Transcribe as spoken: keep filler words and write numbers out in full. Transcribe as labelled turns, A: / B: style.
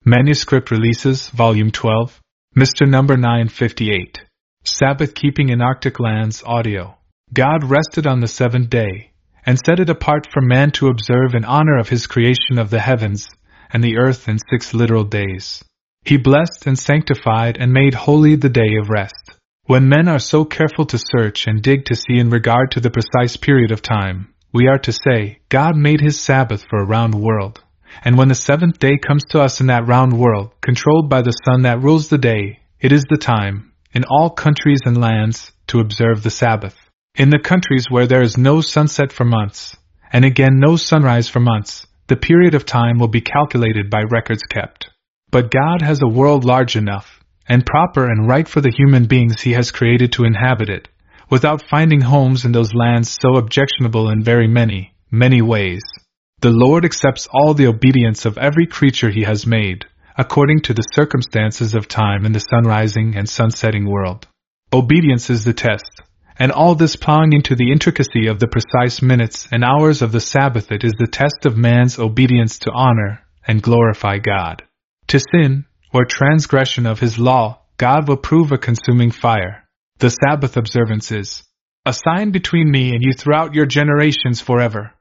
A: Manuscript Releases, Volume twelve, Mister Number nine fifty-eight. Sabbath Keeping in Arctic Lands Audio. God rested on the seventh day, and set it apart for man to observe in honor of his creation of the heavens and the earth in six literal days. He blessed and sanctified and made holy the day of rest. When men are so careful to search and dig to see in regard to the precise period of time, we are to say, God made his Sabbath for a round world. And when the seventh day comes to us in that round world, controlled by the sun that rules the day, it is the time, in all countries and lands, to observe the Sabbath. In the countries where there is no sunset for months, and again no sunrise for months, the period of time will be calculated by records kept. But God has a world large enough, and proper and right for the human beings he has created to inhabit it, without finding homes in those lands so objectionable in very many, many ways. The Lord accepts all the obedience of every creature he has made, according to the circumstances of time in the sunrising and sunsetting world. Obedience is the test, and all this plowing into the intricacy of the precise minutes and hours of the Sabbath, it is the test of man's obedience to honor and glorify God. To sin, or transgression of his law, God will prove a consuming fire. The Sabbath observance is a sign between me and you throughout your generations forever.